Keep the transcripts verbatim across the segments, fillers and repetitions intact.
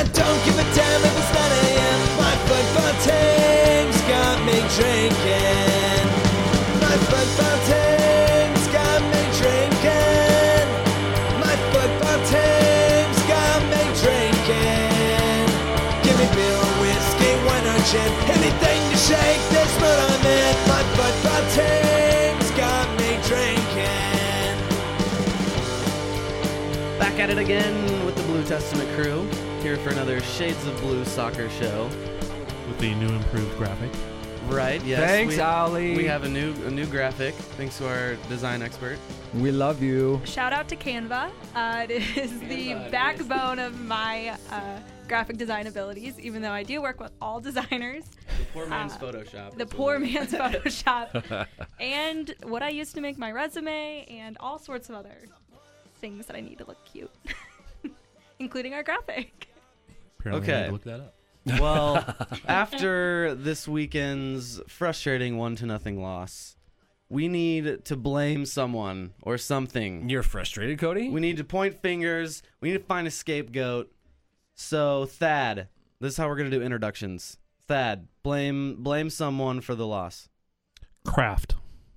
I don't give a damn if it's nine a.m. My football team's got me drinking. My football team's got me drinking. My football team's got me drinking. Give me beer or whiskey, wine or gin, anything to shake this mood I'm in. My football team's got me drinking. Back at it again with the Blue Testament crew, here for another Shades of Blue soccer show. With the new improved graphic. Right, yes. Thanks, we, Ali. We have a new a new graphic, thanks to our design expert. We love you. Shout out to Canva. Uh, it is the backbone of my uh, graphic design abilities, even though I do work with all designers. The poor man's Uh, Photoshop. The poor man's Photoshop. And what I used to make my resume and all sorts of other things that I need to look cute, including our graphic. Apparently I Okay. had to look that up. Well, after this weekend's frustrating one to nothing loss, we need to blame someone or something. You're frustrated, Cody? We need to point fingers. We need to find a scapegoat. So, Thad, this is how we're going to do introductions. Thad, blame blame someone for the loss. Kraft.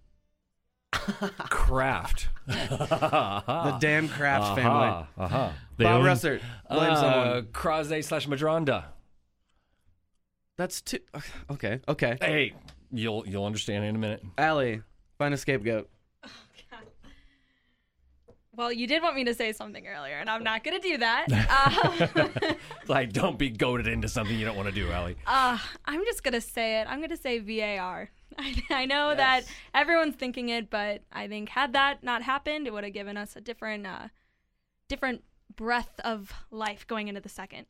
Kraft. The damn Kraft uh-huh, family. Uh-huh. They Bob own- Russert, blame uh, someone. Crozet slash Madronda. That's too... Okay, okay. Hey, you'll you'll understand in a minute. Allie, find a scapegoat. Well, you did want me to say something earlier, and I'm not going to do that. Um, Like, don't be goaded into something you don't want to do, Allie. uh, I'm just going to say it. I'm going to say V A R. I, I know that everyone's thinking it, but I think had that not happened, it would have given us a different, uh, different breath of life going into the second.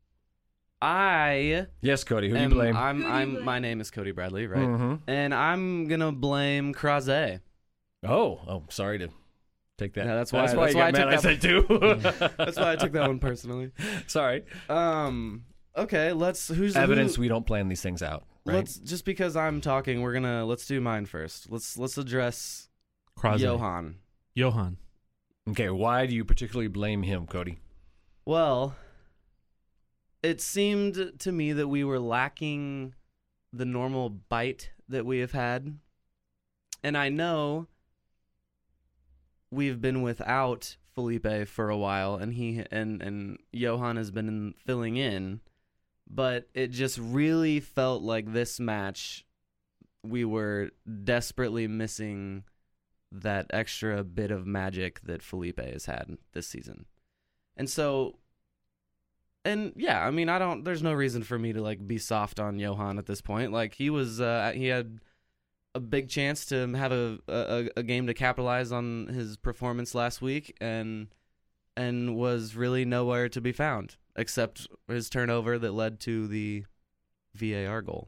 I Yes, Cody, who do you am, blame? I'm, Who do you I'm, blame? my name is Cody Bradley, right? Mhm. And I'm going to blame Crozet. Oh, oh, sorry to take that. Yeah, that's why- That's why that's you why got I mad I took said two. That's why I took that one personally. Sorry. Um. Okay. Let's. Who's Evidence Who, we don't plan these things out, right? Let's just because I'm talking, we're gonna let's do mine first. Let's let's address Crozet. Johan. Johan. Okay, why do you particularly blame him, Cody? Well, it seemed to me that we were lacking the normal bite that we have had, and I know we've been without Felipe for a while, and he and and Johan has been in, filling in, but it just really felt like this match we were desperately missing that extra bit of magic that Felipe has had this season. And so, and yeah, I mean, I don't, there's no reason for me to like be soft on Johan at this point. Like he was, uh, he had a big chance to have a, a, a game to capitalize on his performance last week and, and was really nowhere to be found except his turnover that led to the V A R goal.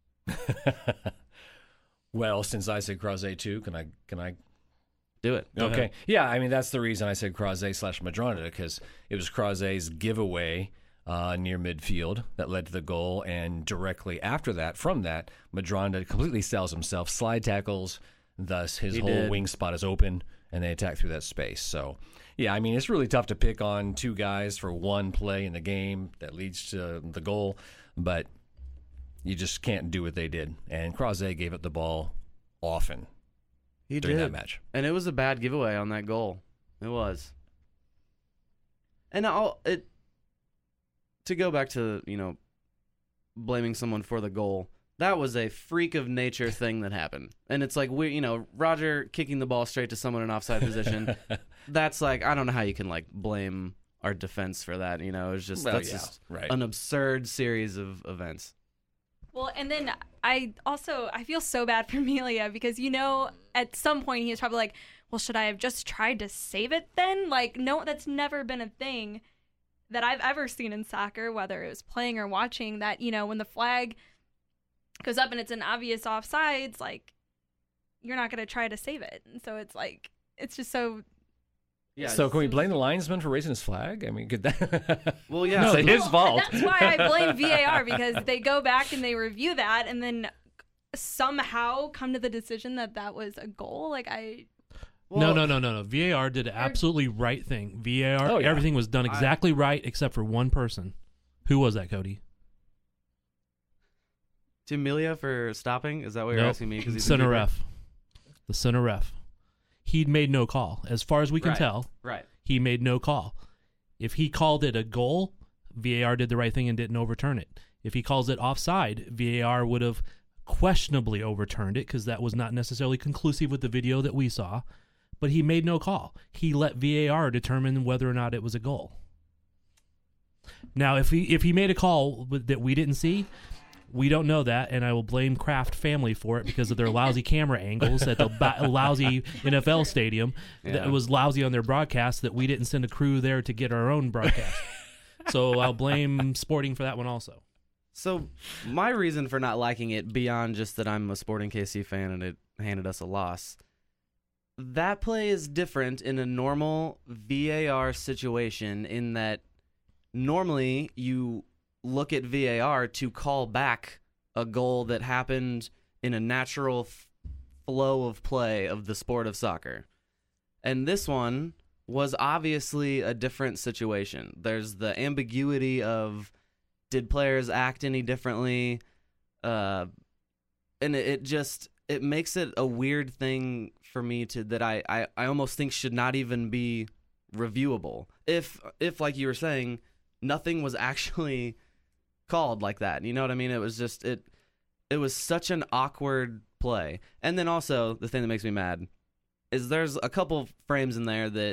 Well, since I said Crozet too, can I can I Do it. Go okay. ahead. Yeah, I mean, that's the reason I said Crozet slash Madronda, because it was Crozet's giveaway uh, near midfield that led to the goal. And directly after that, from that, Madronda completely sells himself, slide tackles, thus his He whole did. wing spot is open, and they attack through that space. So, yeah, I mean, it's really tough to pick on two guys for one play in the game that leads to the goal, but you just can't do what they did. And Crozet gave up the ball often. He during did. that match. And it was a bad giveaway on that goal. It was. And I'll, it to go back to, you know, blaming someone for the goal. That was a freak of nature thing that happened. And it's like, we, you know, Roger kicking the ball straight to someone in offside position. That's like, I don't know how you can like blame our defense for that, you know. It's just Well, that's yeah, just right. an absurd series of events. Well, and then I also, I feel so bad for Melia because, you know, at some point he was probably like, well, should I have just tried to save it then? Like, no, that's never been a thing that I've ever seen in soccer, whether it was playing or watching, that, you know, when the flag goes up and it's an obvious offsides, like, you're not going to try to save it. And so it's like, it's just so... Yeah. So can we blame the linesman for raising his flag? I mean, could that? Well, yeah. It's so like his fault. That's why I blame V A R, because they go back and they review that and then somehow come to the decision that that was a goal. Like, I... no, no, no, no, no. V A R did the absolutely right thing. V A R, Oh, yeah. everything was done exactly right except for one person. Who was that, Cody? To Amelia for stopping? Is that what you're Nope. asking me? Because he's a Center keeper? ref. The center ref. He'd made no call. As far as we can Right. tell, Right. he made no call. If he called it a goal, V A R did the right thing and didn't overturn it. If he calls it offside, V A R would have questionably overturned it because that was not necessarily conclusive with the video that we saw. But he made no call. He let V A R determine whether or not it was a goal. Now, if he if he made a call with- that we didn't see, we don't know that, and I will blame Kraft family for it because of their lousy camera angles at the ba- lousy N F L stadium. Yeah. That was lousy on their broadcast that we didn't send a crew there to get our own broadcast. So I'll blame Sporting for that one also. So my reason for not liking it, beyond just that I'm a Sporting K C fan and it handed us a loss, that play is different in a normal V A R situation in that normally you look at V A R to call back a goal that happened in a natural f- flow of play of the sport of soccer. And this one was obviously a different situation. There's the ambiguity of, did players act any differently? Uh, and it, it just, it makes it a weird thing for me to, that I, I, I almost think should not even be reviewable. If, if like you were saying, nothing was actually called like that. You know what I mean? It was just, it, it was such an awkward play. And then also, the thing that makes me mad is there's a couple frames in there that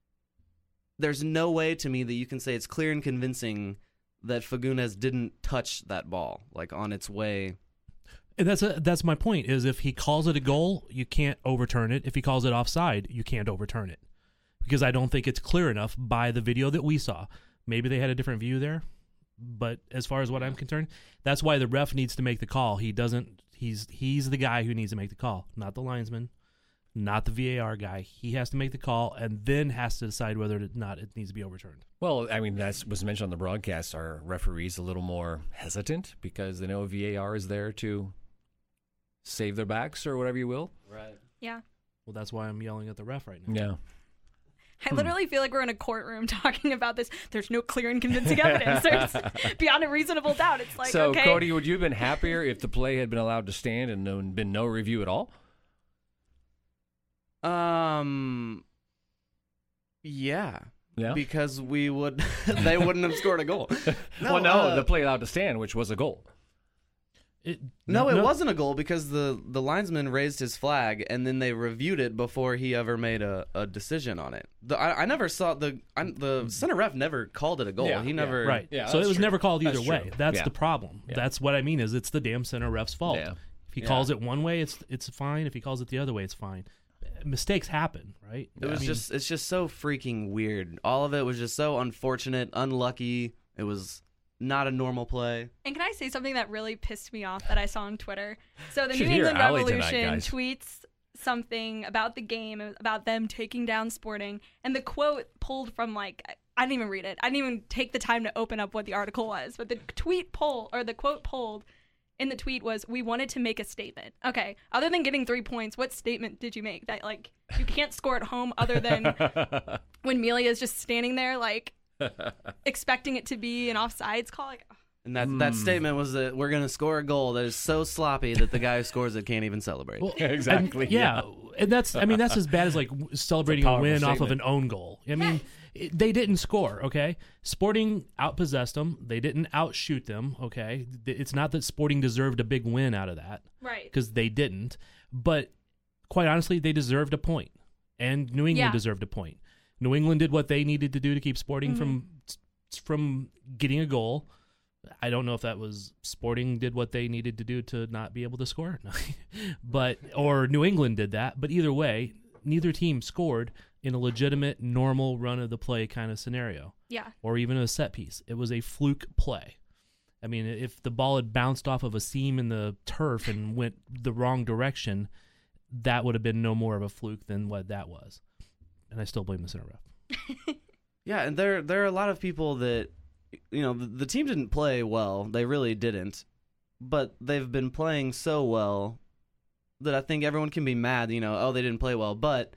there's no way to me that you can say it's clear and convincing that Fagundes didn't touch that ball, like, on its way. And that's a, that's my point, is if he calls it a goal, you can't overturn it. If he calls it offside, you can't overturn it. Because I don't think it's clear enough by the video that we saw. Maybe they had a different view there, but as far as what I'm concerned, that's why the ref needs to make the call. He doesn't, he's he's the guy who needs to make the call, not the linesman, not the V A R guy. He has to make the call and then has to decide whether or not it needs to be overturned. Well, I mean, that was mentioned on the broadcast. Are referees a little more hesitant because they know V A R is there to save their backs or whatever you will? Right. Yeah. Well, that's why I'm yelling at the ref right now. Yeah. I literally feel like we're in a courtroom talking about this. There's no clear and convincing evidence. There's beyond a reasonable doubt. It's like, so, okay. Cody, would you have been happier if the play had been allowed to stand and no, been no review at all? Um. Yeah. Yeah. Because we would, they wouldn't have scored a goal. well, no, uh, the play allowed to stand, which was a goal. It, No, it wasn't a goal because the, the linesman raised his flag and then they reviewed it before he ever made a, a decision on it. The, I, I never saw the I, the center ref never called it a goal. Yeah, he yeah. never Right. Yeah, so it that's was true. never called either That's way. true. That's Yeah. the problem. Yeah. That's what I mean is it's the damn center ref's fault. Yeah. If he Yeah. calls it one way, it's it's fine. If he calls it the other way, it's fine. Mistakes happen, right? It was I mean, just it's just so freaking weird. All of it was just so unfortunate, unlucky. It was not a normal play. And can I say something that really pissed me off that I saw on Twitter? So the Should New hear England Allie tonight, Revolution guys. tweets something about the game, about them taking down Sporting, and the quote pulled from like I didn't even read it. I didn't even take the time to open up what the article was, but the tweet pull or the quote pulled in the tweet was, "We wanted to make a statement." Okay, other than getting three points, what statement did you make? That like you can't score at home, other than when Melia is just standing there like expecting it to be an offsides call. Like, And that that statement was that we're going to score a goal that is so sloppy that the guy who scores it can't even celebrate. well, Exactly, and- yeah. and that's I mean that's as bad as like w- celebrating a powerful win off of statement. an own goal. I mean, it, they didn't score. Okay, Sporting outpossessed them. They didn't outshoot them. Okay, it's not that Sporting deserved a big win out of that. right. Because they didn't. But quite honestly, they deserved a point, and New England Yeah. deserved a point. New England did what they needed to do to keep Sporting Mm-hmm. from from getting a goal. I don't know if that was Sporting did what they needed to do to not be able to score, but or New England did that. But either way, neither team scored in a legitimate, normal run of the play kind of scenario, Yeah. or even a set piece. It was a fluke play. I mean, if the ball had bounced off of a seam in the turf and went the wrong direction, that would have been no more of a fluke than what that was. And I still blame the center ref. Yeah, and there there are a lot of people that, you know, the, the team didn't play well. They really didn't. But they've been playing so well that I think everyone can be mad, you know, oh, they didn't play well. But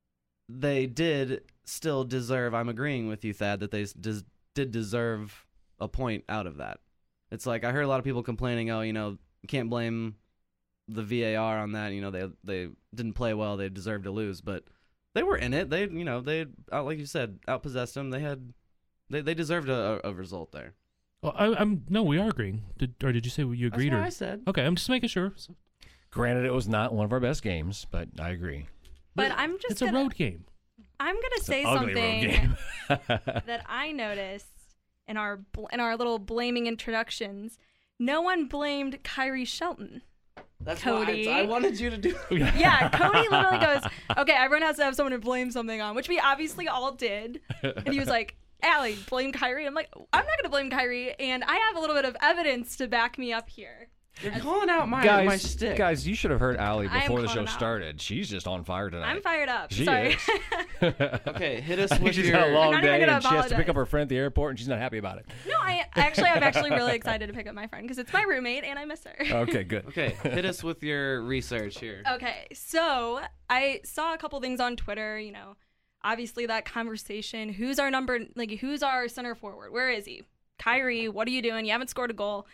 they did still deserve, I'm agreeing with you, Thad, that they des- did deserve a point out of that. It's like I heard a lot of people complaining, oh, you know, you can't blame the V A R on that. You know, they they didn't play well, they deserved to lose, but they were in it. They, you know, they out like you said, outpossessed them. They had, they they deserved a, a result there. Well, I, I'm no, we are agreeing. Did, or did you say you agreed? That's what or I said. Okay, I'm just making sure. So, Granted, it was not one of our best games, but I agree. But I'm just it's gonna, a road game. I'm gonna say Ugly road something game. that I noticed in our bl- in our little blaming introductions. No one blamed Kyrie Shelton. That's Cody. why I, I wanted you to do. Yeah, Cody literally goes, okay, everyone has to have someone to blame something on, which we obviously all did. And he was like, Allie, blame Kyrie. I'm like, I'm not going to blame Kyrie, and I have a little bit of evidence to back me up here. You're calling out my guys, my stick. guys, you should have heard Allie I am before the show calling out. started. She's just on fire tonight. I'm fired up. She Sorry. is. Okay, hit us I think with she's your. had a long I'm not even day gonna and she has to pick apologize. up her friend at the airport and she's not happy about it. No, I actually, I'm actually really excited to pick up my friend because it's my roommate and I miss her. Okay, good. Okay, hit us with your research here. Okay, so I saw a couple things on Twitter, you know, obviously that conversation, who's our number, like, who's our center forward? Where is he? Kyrie, what are you doing? You haven't scored a goal.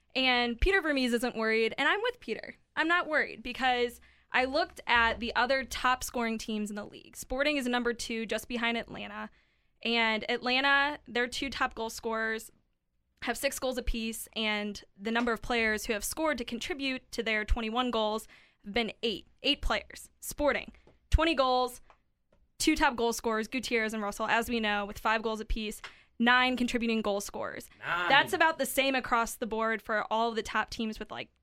And Peter Vermees isn't worried, and I'm with Peter. I'm not worried because I looked at the other top scoring teams in the league. Sporting is number two, just behind Atlanta. And Atlanta, their two top goal scorers have six goals apiece, and the number of players who have scored to contribute to their twenty-one goals have been eight. Eight players. Sporting, twenty goals, two top goal scorers, Gutierrez and Russell, as we know, with five goals apiece. Nine contributing goal scorers. Nine. That's about the same across the board for all of the top teams with like,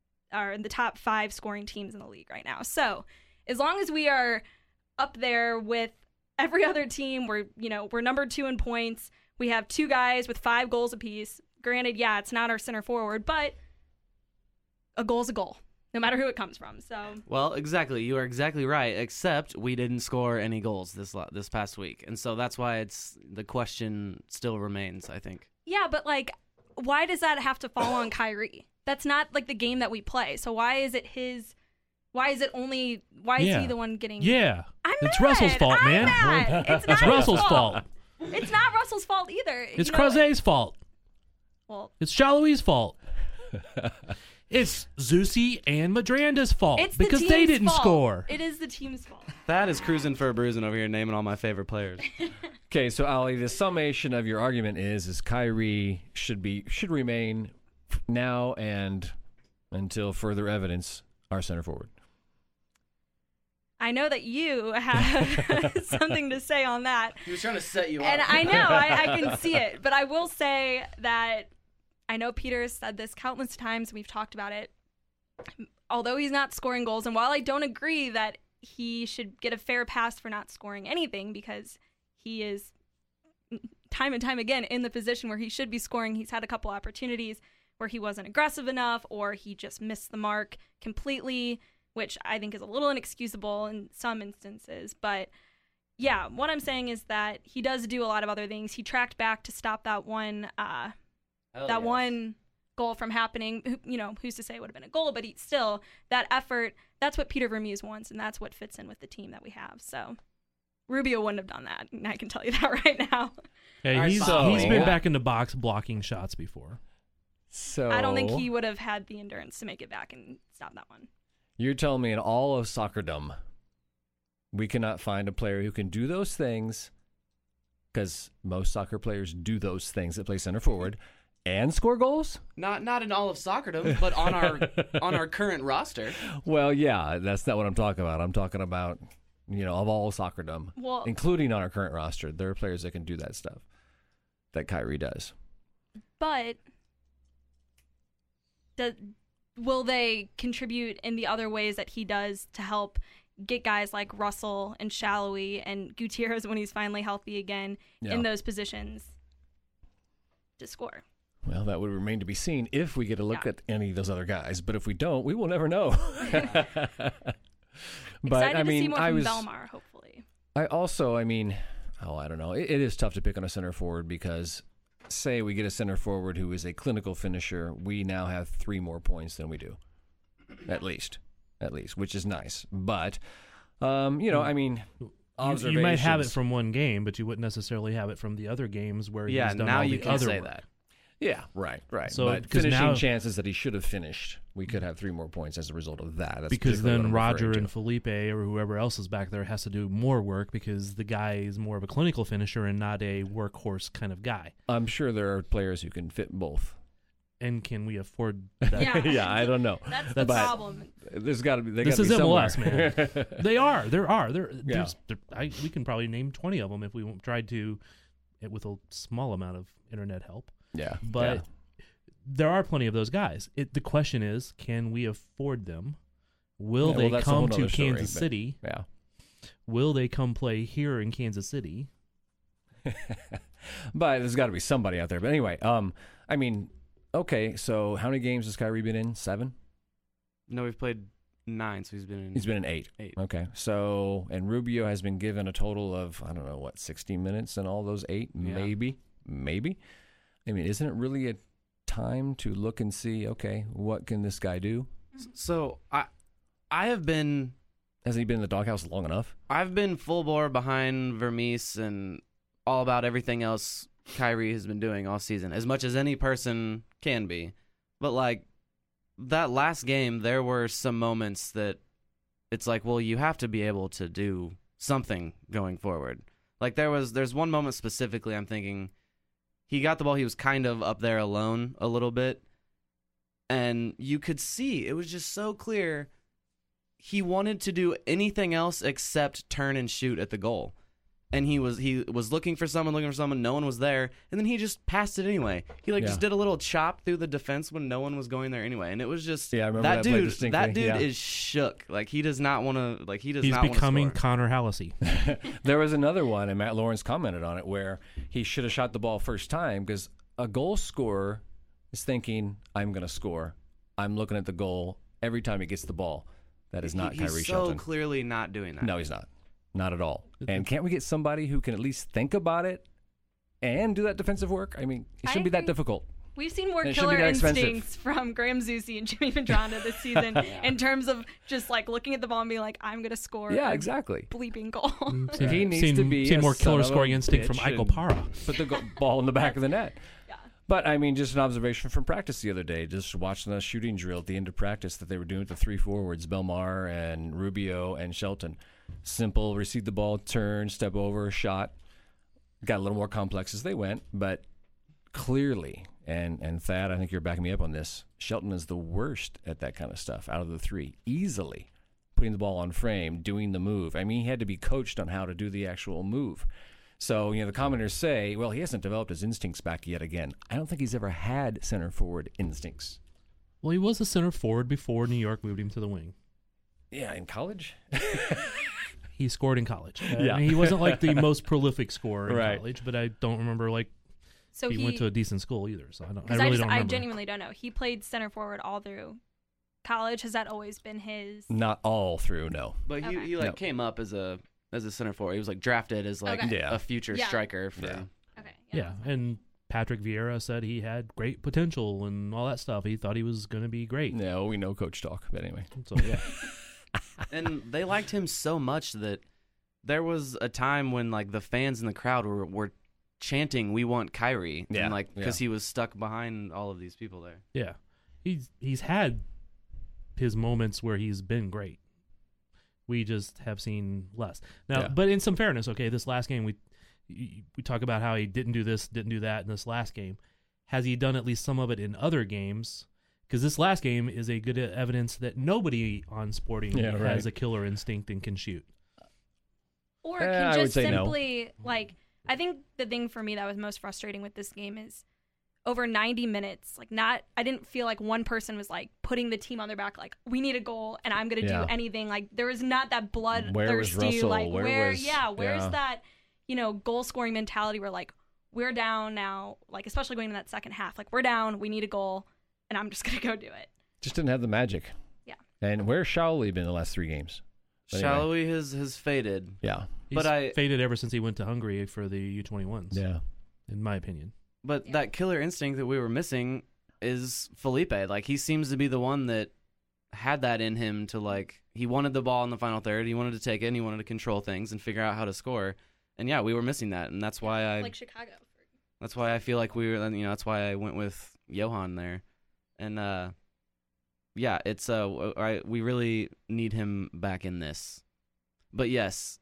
or the top five scoring teams in the league right now. So as long as we are up there with every other team, we're, you know, we're number two in points. We have two guys with five goals apiece. Granted, yeah, it's not our center forward, but a goal's a goal, no matter who it comes from. So Well, exactly. You are exactly right. Except we didn't score any goals this lo- this past week, and so that's why it's the question still remains. I think. yeah, but like, why does that have to fall on Kyrie? That's not like the game that we play. So why is it his? Why is it only? Why is Yeah. he the one getting? Yeah, I'm it's mad. Russell's fault, I'm man. mad. It's not It's his Russell's fault. It's not Russell's fault either. It's You know, Crozet's fault. Well, It's Shaloui's fault. It's Zusi and Madranda's fault it's the because team's they didn't fault. score. It is the team's fault. That is cruising for a bruising over here, naming all my favorite players. Okay, so Ali, the summation of your argument is is Kyrie should be should remain now and until further evidence our center forward. I know that you have something to say on that. He was trying to set you And up. I know, I, I can see it. But I will say that I know Peter has said this countless times. We've talked about it. Although he's not scoring goals, and while I don't agree that he should get a fair pass for not scoring anything because he is time and time again in the position where he should be scoring, he's had a couple opportunities where he wasn't aggressive enough or he just missed the mark completely, which I think is a little inexcusable in some instances. But yeah, what I'm saying is that he does do a lot of other things. He tracked back to stop that one uh, Hell that yes. one goal from happening. Who- You know, who's to say it would have been a goal, but he, still, that effort, that's what Peter Vermees wants, and that's what fits in with the team that we have. So Rubio wouldn't have done that, and I can tell you that right now. Hey, All right, he's so- he's been back in the box blocking shots before. So I don't think he would have had the endurance to make it back and stop that one. You're telling me in all of soccerdom, we cannot find a player who can do those things, because most soccer players do those things that play center forward and score goals? Not not in all of Soccerdom, but on our on our current roster. Well, yeah, that's not what I'm talking about. I'm talking about, you know, of all soccerdom, Well, including on our current roster. There are players that can do that stuff that Kyrie does. but do, will they contribute in the other ways that he does to help get guys like Russell and Shallowy and Gutierrez when he's finally healthy again Yeah. in those positions to score? Well, that would remain to be seen if we get a look Yeah. at any of those other guys. But if we don't, we will never know. But Excited I to see mean, more I from was. Belmar, hopefully. I also, I mean, oh, I don't know. It, it is tough to pick on a center forward because, say, we get a center forward who is a clinical finisher, we now have three more points than we do, at least, at least, which is nice. But, um, you know, I mean, You, you might have it observations- from one game, but you wouldn't necessarily have it from the other games where Yeah, he's done now all you the can other say work. that. Yeah, right, right. So, but 'cause finishing now- chances that he should have finished, we could have three more points as a result of that. That's because particularly then what I'm Roger referring and to. Felipe or whoever else is back there has to do more work because the guy is more of a clinical finisher and not a workhorse kind of guy. I'm sure there are players who can fit both. And can we afford that? Yeah. yeah, I don't know. That's the But problem. There's got to be. They This gotta is be M L S, somewhere. man. They are. There are. There. Yeah. There's. There, I, we can probably name twenty of them if we tried to, it with a small amount of internet help. yeah, But yeah. there are plenty of those guys. It, the question is, can we afford them? Will Yeah, well, they that's a come whole to nother story, Kansas but- City? yeah. Will they come play here in Kansas City? But there's got to be somebody out there. But anyway, um, I mean, okay. So how many games has Kyrie been in? Seven. No, we've played nine, so he's been in. He's been in eight. Eight. Okay. So and Rubio has been given a total of I don't know what sixty minutes in all those eight, Yeah. maybe, maybe. I mean, isn't it really a time to look and see? Okay, what can this guy do? So I, I have been, Hasn't he been in the doghouse long enough? I've been full bore behind Vermees and all about everything else Kyrie has been doing all season, as much as any person can be. But like that last game, there were some moments that it's like, well, you have to be able to do something going forward. Like there was, there's one moment specifically I'm thinking he got the ball, he was kind of up there alone a little bit, and you could see it was just so clear he wanted to do anything else except turn and shoot at the goal. And he was he was looking for someone, looking for someone, no one was there, and then he just passed it anyway. He like Yeah. just did a little chop through the defense when no one was going there anyway, and it was just Yeah, I remember that, that play dude. distinctly, That dude yeah. is shook. Like he does not want to. Like he does He's not. becoming wanna score. Connor Hallisey. There was another one, and Matt Lawrence commented on it, where he should have shot the ball first time because a goal scorer is thinking, I'm going to score. I'm looking at the goal every time he gets the ball. That is not He- Kyrie he's so Shelton. clearly not doing that. No, he's not. Not at all. And can't we get somebody who can at least think about it and do that defensive work? I mean, it I shouldn't be that agree. difficult. We've seen more And it shouldn't be killer that expensive. instincts from Graham Zusi and Jimmy Vendranda this season in terms of just like looking at the ball and being like, I'm going to score Yeah, a exactly. bleeping goal. Seen, He needs seen, to be seen a more son killer of a scoring instinct from bitch Eichel and- Para. Put the go- ball in the back of the net. Yeah. But, I mean, just an observation from practice the other day, just watching the shooting drill at the end of practice that they were doing with the three forwards, Belmar and Rubio and Shelton. Simple, receive the ball, turn, step over, shot. Got a little more complex as they went, but clearly, and, and Thad, I think you're backing me up on this, Shelton is the worst at that kind of stuff out of the three, easily. Putting the ball on frame, doing the move. I mean, he had to be coached on how to do the actual move. So, you know, the commenters say, well, he hasn't developed his instincts back yet again. I don't think he's ever had center forward instincts. Well, he was a center forward before New York moved him to the wing. Yeah, in college? He scored in college. Uh, Yeah. I mean, he wasn't like the most prolific scorer in Right. college, but I don't remember like So he, he, went to a decent school either. So I don't. I because really I, just, don't I remember. genuinely don't know. He played center forward all through college. Has that always been his? Not all through, no. But he, Okay. he like No. came up as a as a center forward. He was like drafted as like Okay. Yeah. a future Yeah. striker for. Yeah. Okay. Yeah, and Patrick Vieira said he had great potential and all that stuff. He thought he was going to be great. No, we know coach talk, but anyway. So yeah, And they liked him so much that there was a time when like the fans in the crowd were were chanting, "We want Kyrie," Yeah, and like because yeah. he was stuck behind all of these people there. yeah, he's he's had his moments where he's been great. We just have seen less now. Yeah. But in some fairness, okay, this last game we we talk about how he didn't do this, didn't do that in this last game. Has he done at least some of it in other games? Because this last game is a good evidence that nobody on Sporting Yeah, right. has a killer instinct and can shoot. Or Eh, can I would just say no. simply like I think the thing for me that was most frustrating with this game is over ninety minutes, like not I didn't feel like one person was like putting the team on their back like we need a goal and I'm gonna Yeah. do anything. Like there was not that bloodthirsty Where was Russell? like Where where was- yeah, where's yeah. that, you know, goal scoring mentality where like we're down now, like especially going in that second half, like we're down, we need a goal, and I'm just gonna go do it. Just didn't have the magic. Yeah. And where's Shaoli been the last three games? But anyway. Shallowy has has faded. Yeah. He's But I- faded ever since he went to Hungary for the U twenty-ones. Yeah. in my opinion. But Yeah. that killer instinct that we were missing is Felipe. Like he seems to be the one that had that in him to like he wanted the ball in the final third. He wanted to take it. And he wanted to control things and figure out how to score. And yeah, we were missing that, and that's why I Like Chicago. That's why I feel like we were, you know, that's why I went with Johan there. And, uh, yeah, it's, uh, I, we really need him back in this. But yes,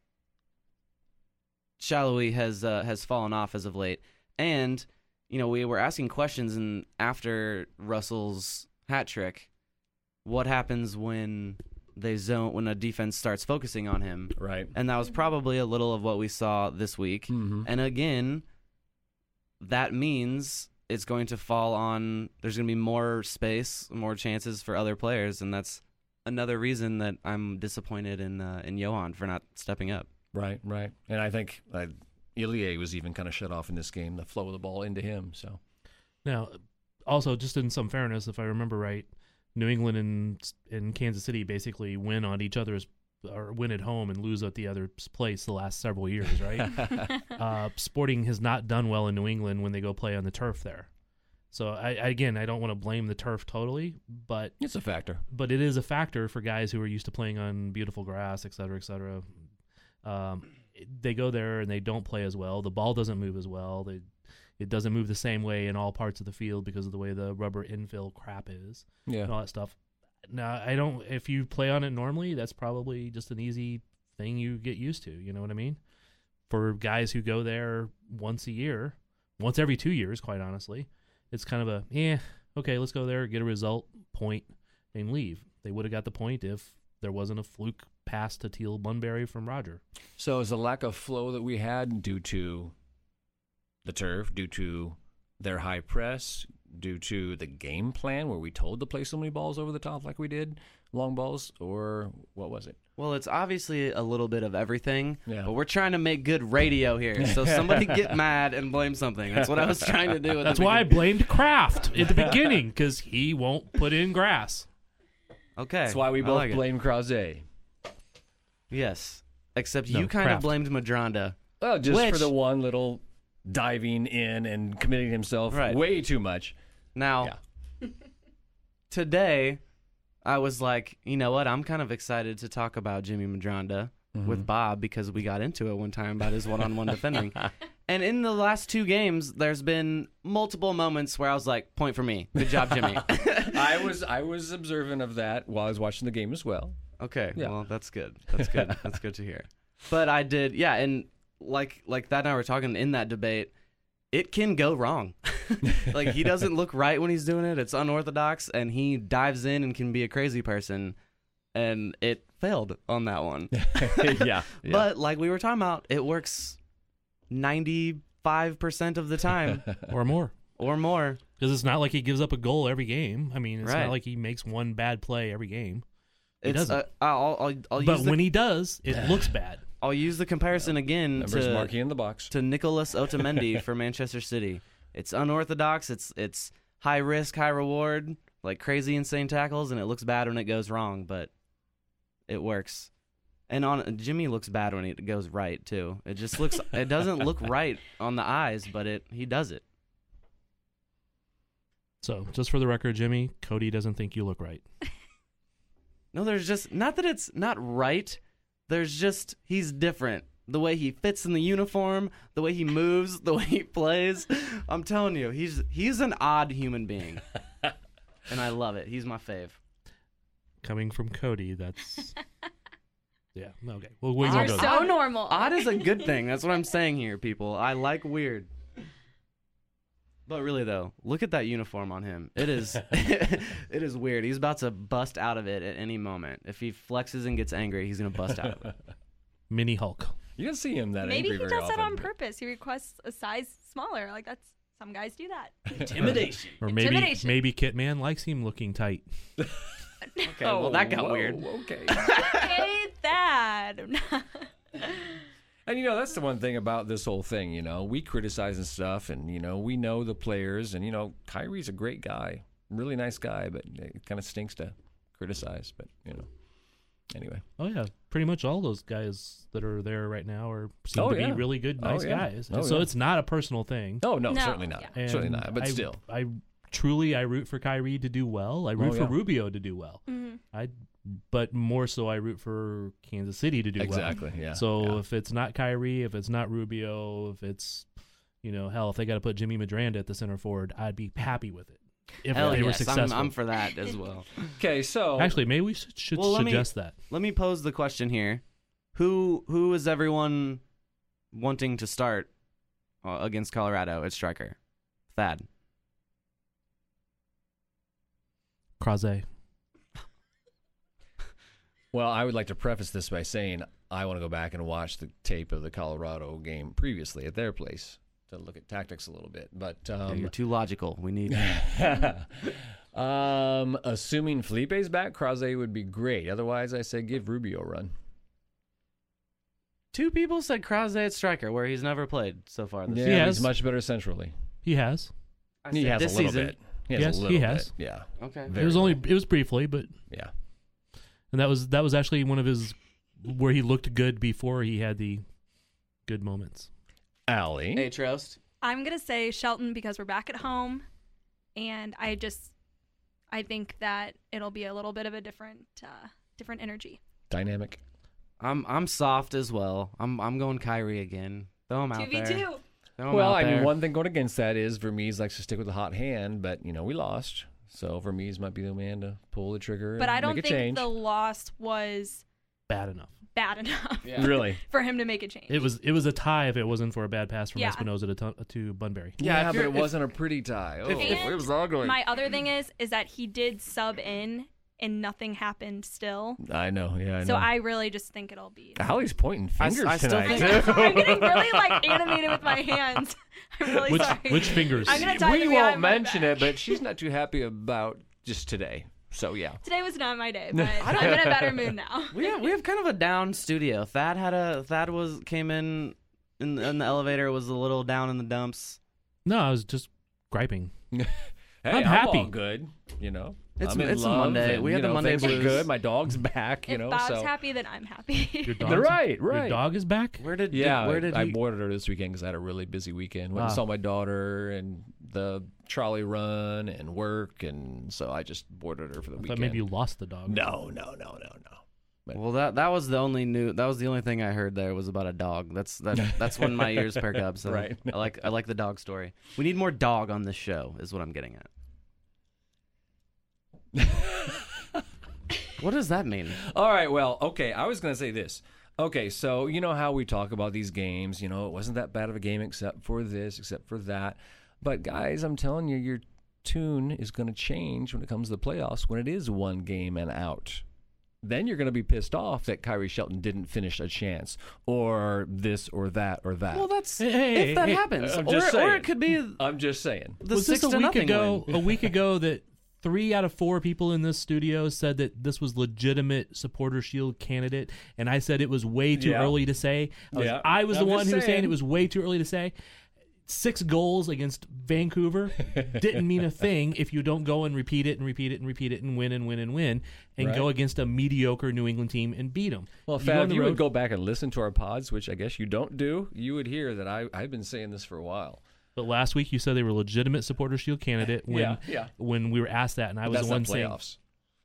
Salloi has, uh, has fallen off as of late. And, you know, we were asking questions, and after Russell's hat trick, what happens when they zone, when a defense starts focusing on him? Right. And that was probably a little of what we saw this week. Mm-hmm. And again, that means it's going to fall on, there's going to be more space, more chances for other players, and that's another reason that I'm disappointed in uh, in Johan for not stepping up. Right, right. And I think uh, Ilie was even kind of shut off in this game, the flow of the ball into him. So Now, also, just in some fairness, if I remember right, New England and, and Kansas City basically win on each other's, or win at home and lose at the other's place the last several years, right? uh, Sporting has not done well in New England when they go play on the turf there. So, I, I again, I don't want to blame the turf totally, but it's a factor. but it is a factor for guys who are used to playing on beautiful grass, et cetera, et cetera. Um, they go there and they don't play as well. The ball doesn't move as well. They, it doesn't move the same way in all parts of the field because of the way the rubber infill crap is Yeah. and all that stuff. Now, I don't, if you play on it normally, that's probably just an easy thing you get used to. You know what I mean? For guys who go there once a year, once every two years, quite honestly, it's kind of a, yeah, okay, let's go there, get a result, point, and leave. They would have got the point if there wasn't a fluke pass to Teal Bunbury from Roger. So is the lack of flow that we had due to the turf, due to their high press, due to the game plan where we told to play so many balls over the top like we did, long balls, or what was it? Well, it's obviously a little bit of everything, Yeah. but we're trying to make good radio here. So somebody get mad and blame something. That's what I was trying to do. At That's the why I beginning. blamed Kraft at the beginning, because he won't put in grass. Okay. That's why we I both like it. blame Krause. Yes. Except No, you kind of Kraft. blamed Madronda. Well, just for Which- the one little diving in and committing himself Right. way too much. Now, today, I was like, you know what? I'm kind of excited to talk about Jimmy Madronda Mm-hmm. with Bob because we got into it one time about his one-on-one defending. And in the last two games, there's been multiple moments where I was like, point for me. Good job, Jimmy. I was I was observant of that while I was watching the game as well. Okay, Yeah. well, that's good. That's good. That's good to hear. But I did, yeah, and like like that and I were talking in that debate, it can go wrong. Like, he doesn't look right when he's doing it. It's unorthodox, and he dives in and can be a crazy person, and it failed on that one. yeah. But like we were talking about, it works ninety-five percent of the time Or more. or more. Because it's not like he gives up a goal every game. I mean, it's Right. not like he makes one bad play every game. He It's doesn't. uh, I'll I'll, I'll but use the, when he does, it looks bad. I'll use the comparison again Members to marking in the box. to Nicholas Otamendi for Manchester City. It's unorthodox. It's it's high risk, high reward, like crazy insane tackles, and it looks bad when it goes wrong, but it works. And on Jimmy looks bad when it goes right too. It just looks it doesn't look right on the eyes, but it he does it. So, just for the record, Jimmy, Cody doesn't think you look right. No, there's just not that it's not right. There's just he's different. The way he fits in the uniform, the way he moves, the way he plays. I'm telling you, he's he's an odd human being. And I love it. He's my fave. Coming from Cody, that's... yeah, okay. Well, we You're won't go there. so normal. Odd is a good thing. That's what I'm saying here, people. I like weird. But really though, look at that uniform on him. It is it is weird. He's about to bust out of it at any moment. If he flexes and gets angry, he's gonna bust out of it. Mini Hulk. You don't see him that Maybe angry he very does that often, on but- purpose. He requests a size smaller. Like that's some guys do that. Intimidation. Or maybe Intimidation. maybe Kitman likes him looking tight. Okay, well that got whoa, weird. Okay. Hey, that. And, you know, that's the one thing about this whole thing, you know. We criticize and stuff, and, you know, we know the players. And, you know, Kyrie's a great guy. Really nice guy, but it kind of stinks to criticize. But, you know, anyway. Oh, yeah. Pretty much all those guys that are there right now are seem Oh, to yeah. be really good, Oh, nice yeah. guys. Oh, so yeah. it's not a personal thing. Oh, no, No, certainly not. yeah. Certainly And not. But I, still. I truly, I root for Kyrie to do well. I root Oh, for yeah. Rubio to do well. Mhm. I, but more so, I root for Kansas City to do well. Exactly, yeah. So yeah. if it's not Kyrie, if it's not Rubio, if it's, You know, hell, if they got to put Jimmy Medranda at the center forward, I'd be happy with it. If Hell they were yes, I'm, successful. I'm for that as well. Okay, so Actually, maybe we should, should Well, let me- suggest that. Let me pose the question here: Who who is everyone wanting to start uh, against Colorado at striker? Thad. Crozet. Well, I would like to preface this by saying I want to go back and watch the tape of the Colorado game previously at their place to look at tactics a little bit. But Yeah, um, you're too logical. We need. um, assuming Felipe's back, Crozet would be great. Otherwise, I say give Rubio a run. Two people said Crozet at striker, where he's never played so far this Yeah, season. He he's has. much better centrally. He has. I He said has this a little season. bit. He has Yes, a he little has. bit. Yeah, Okay. Very it was only little. it was briefly, but yeah. and that was that was actually one of his where he looked good before he had the good moments. Allie. Hey, Trost. I'm gonna say Shelton because we're back at home, and I just I think that it'll be a little bit of a different uh, different energy. Dynamic. I'm I'm soft as well. I'm I'm going Kyrie again. Throw him out Two v there. two. Throw him Well, out I there. mean, one thing going against that is Vermees likes to stick with the hot hand, but, you know, we lost. So Vermees might be the man to pull the trigger But and I don't make a think change. the loss was Bad enough. bad enough Yeah. Really? for him to make a change. It was it was a tie if it wasn't for a bad pass from Yeah. Espinoza to tu- to Bunbury. Yeah, Yeah, if but you're- it if- wasn't a pretty tie. Oh, if- if- And it was ugly. My other thing is is that he did sub in and nothing happened still. I know. Yeah, I know. So I really just think it'll be. Allie's pointing I s- fingers I still tonight. think- too. I'm getting really like animated with my hands. I'm really Which sorry. which fingers? I'm gonna tie we them won't behind my mention back. it, but she's not too happy about just today. So yeah. Today was not my day, but I'm in a better mood now. We have we have kind of a down studio. Thad had a Thad was came in in, in the elevator, was a little down in the dumps. No, I was just griping. Hey, I'm I'm happy. all good. You know. It's- I'm in it's a love Monday. and, We have you the know, Monday things are blues. good. My dog's back. You If know. Bob's so happy, then I'm happy. Your dog's, They're right, Your right. dog is back. Where did Yeah, where did I he? boarded her this weekend because I had a really busy weekend. Went and Ah. saw my daughter and the trolley run and work, and so I just boarded her for the I thought weekend. maybe you lost the dog. No, no, no, no, no. Well, that that was the only new. That was the only thing I heard there was about a dog. That's that. That's when my ears perk up. So Right. I like I like the dog story. We need more dog on this show. Is what I'm getting at. What does that mean? All right, well, okay, I was going to say this. Okay, so you know how we talk about these games, you know, it wasn't that bad of a game except for this, except for that. But guys, I'm telling you, your tune is going to change when it comes to the playoffs when it is one game and out. Then you're going to be pissed off that Kyrie Shelton didn't finish a chance or this or that or that. Well, that's Hey, hey, if that hey, happens, I'm or, just or saying. it could be I'm just saying. the was six this a to week nothing ago? win. A week ago that three out of four people in this studio said that this was legitimate supporter shield candidate, and I said it was way too Yeah. early to say. I was, Yeah. I was I'm the just one who was saying saying. it was way too early to say. Six goals against Vancouver didn't mean a thing if you don't go and repeat it and repeat it and repeat it and win and win and win and Right. go against a mediocre New England team and beat them. Well, You go on Fab, if the you road- would go back and listen to our pods, which I guess you don't do, you would hear that I, I've been saying this for a while. But last week you said they were a legitimate supporter shield candidate when Yeah, yeah. when we were asked that, and I was That's the one not saying playoffs.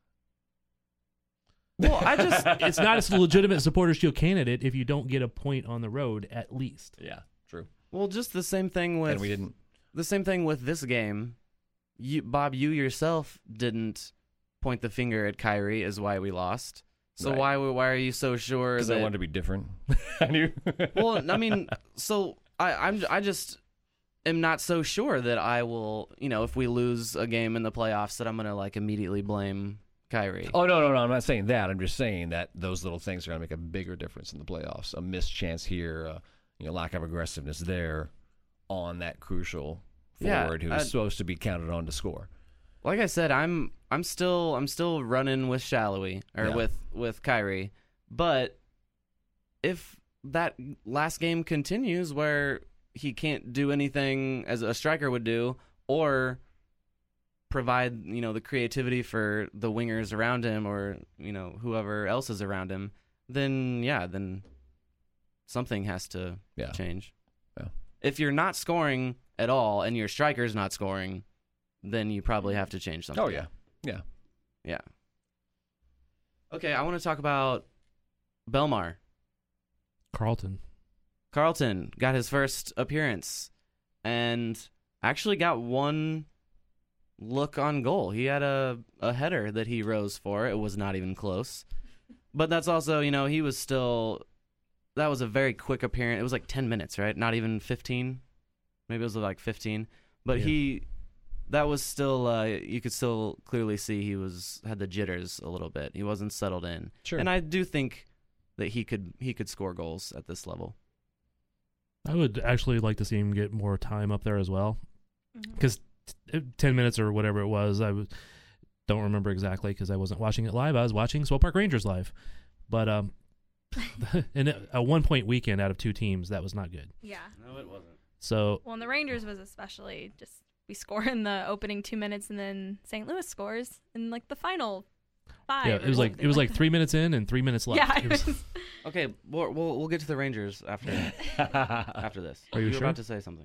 Well, I just it's not a legitimate supporter shield candidate if you don't get a point on the road at least. Yeah, true. well just the same thing with And we didn't. the same thing with this game. You, Bob, you yourself didn't point the finger at Kyrie as why we lost. So Right. why why are you so sure Because that? I wanted to be different. I knew. Well, I mean, so I I'm I just am not so sure that I will. You know, if we lose a game in the playoffs, that I'm gonna like immediately blame Kyrie. Oh, no, no, no. I'm not saying that. I'm just saying that those little things are going to make a bigger difference in the playoffs. A missed chance here, uh, you know, lack of aggressiveness there on that crucial Yeah, forward who's I- supposed to be counted on to score. Like I said, I'm I'm still I'm still running with Shallowy or Yeah. with with Kyrie, but if that last game continues where he can't do anything as a striker would do, or provide you know the creativity for the wingers around him, or you know whoever else is around him, then yeah, then something has to Yeah. change. Yeah. If you're not scoring at all and your striker's not scoring, then you probably have to change something. Oh, yeah. Yeah. Yeah. Okay, I want to talk about Belmar. Carlton. Carlton got his first appearance. and actually got one look on goal. He had a, a header that he rose for. It was not even close. But that's also, you know, he was still, that was a very quick appearance. It was like ten minutes, right? Not even fifteen. Maybe it was like fifteen. But Yeah. he, that was still, uh, you could still clearly see he was, had the jitters a little bit. He wasn't settled in. Sure. And I do think that he could, he could score goals at this level. I would actually like to see him get more time up there as well, Mhm. because t- ten minutes or whatever it was, I w- don't remember exactly because I wasn't watching it live. I was watching Swope Park Rangers live, but um, in a one point weekend out of two teams, that was not good. Yeah. No, it wasn't. So Well, and the Rangers was especially just we score in the opening two minutes, and then Saint Louis scores in like the final five. yeah, or it was like something it was like that. three minutes in and three minutes left. Yeah, It it was- was. Okay, we'll, we'll, we'll get to the Rangers after after this. Are you were sure? about to say something.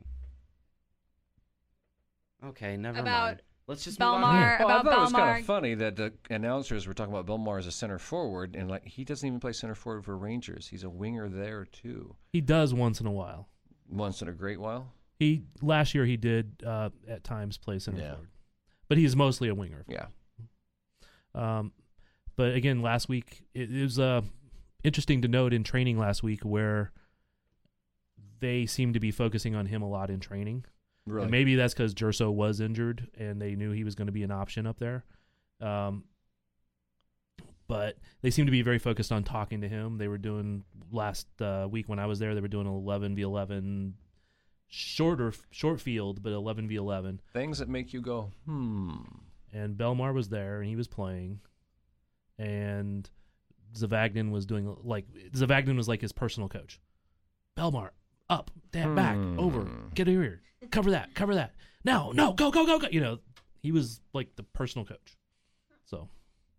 Okay, never About mind. Let's just move on. Belmar, Well, I about thought it was kind Belmar. of funny that the announcers were talking about Belmar as a center forward, and like he doesn't even play center forward for Rangers. He's a winger there too. he does once in a while. Once in a great while. He last year he did uh, at times play center Yeah. forward, but he's mostly a winger. Yeah. Um, but again, last week it, it was uh, interesting to note in training last week where they seemed to be focusing on him a lot in training. Really. And maybe that's because Jerso was injured and they knew he was going to be an option up there. Um, but they seemed to be very focused on talking to him. They were doing last uh, week when I was there. They were doing eleven v eleven, shorter short field, but eleven v eleven. Things that make you go, hmm. And Belmar was there and he was playing, and Zavagnin was doing like Zavagnin was like his personal coach. Belmar, up, down, back, Hmm. over, get here, cover that, cover that. No, no, go, go, go, go. You know, he was like the personal coach. So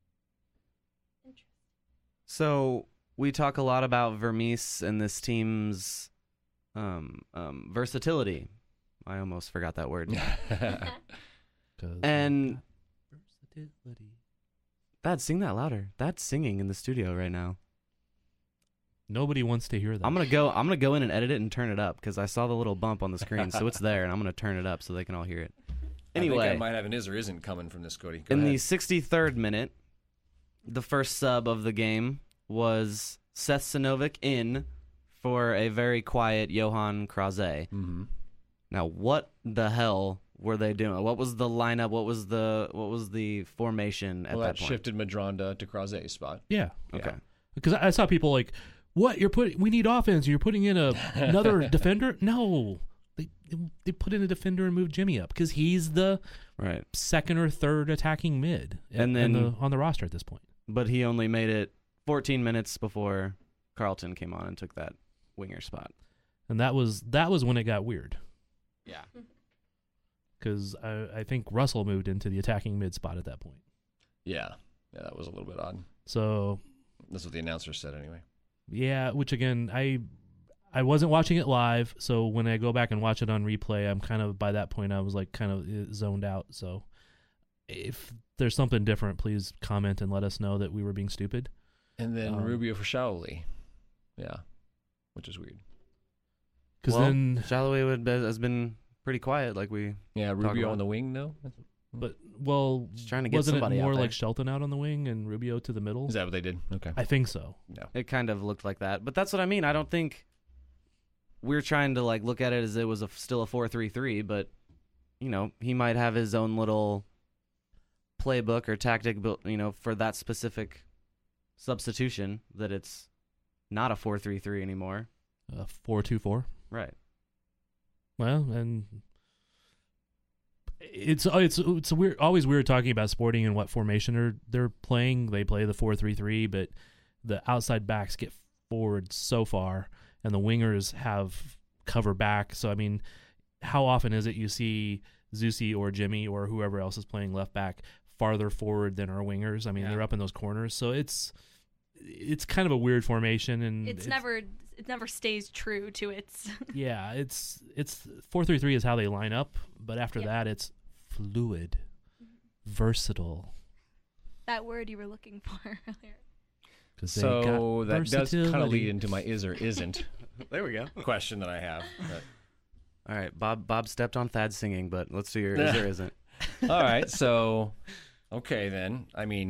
So we talk a lot about Vermees and this team's um, um, versatility. I almost forgot that word. 'cause And- we got versatility. Dad, sing that louder. Dad's singing in the studio right now. Nobody wants to hear that. I'm gonna go. I'm gonna go in and edit it and turn it up because I saw the little bump on the screen, so it's there, and I'm gonna turn it up so they can all hear it. I Anyway, think I might have an is or isn't coming from this, Cody. Go in ahead. the sixty-third minute, the first sub of the game was Seth Sinovic in for a very quiet Johan Krause. Mm-hmm. Now, what the hell were they doing? What was the lineup? What was the what was the formation at Well, that that point? shifted Madronda to Crozet's spot. yeah, Okay. because I I saw people like, "What you're putting? We need offense. You're putting in a another defender." No, they they put in a defender and moved Jimmy up because he's the Right. second or third attacking mid, And in then- the, on the roster at this point. But he only made it fourteen minutes before Carlton came on and took that winger spot. And that was that was when it got weird Yeah. because I, I think Russell moved into the attacking mid spot at that point. Yeah. Yeah, that was a little bit odd. So That's what the announcer said anyway. yeah, which again I I wasn't watching it live, so when I go back and watch it on replay, I'm kind of by that point I was like kind of uh, zoned out. So if there's something different, please comment and let us know that we were being stupid. And then Um, Rubio for Shaoli. Yeah. Which is weird. Because well, then, Shalaway would, has been pretty quiet. Like we Yeah, Talk Rubio about- on the wing, though? but well, Just trying to get wasn't somebody it out more there. like Shelton out on the wing and Rubio to the middle? Is that what they did? Okay. I think so. No. it kind of looked like that. But that's what I mean. I don't think we're trying to like look at it as it was a, still a four three three, but you know, he might have his own little playbook or tactic built, you know, for that specific substitution that it's not a four three three anymore. Uh, four two four. Right. Well, and it's it's it's weird. Always weird talking about Sporting and what formation they're they're playing. They play the four three three, but the outside backs get forward so far, and the wingers have cover back. So I mean, how often is it you see Zusi or Jimmy or whoever else is playing left back farther forward than our wingers? I mean, Yeah. they're up in those corners, so it's it's kind of a weird formation, and It's, never it never stays true to its. yeah, it's it's four three three is how they line up, but after Yeah. that it's fluid, versatile. That word you were looking for earlier. 'Cause they So got that does kind of versatility. lead into my is or isn't There we go. question that I have. But All right, Bob. Bob stepped on Thad singing, but let's do your is or isn't. All right, so okay then. I mean,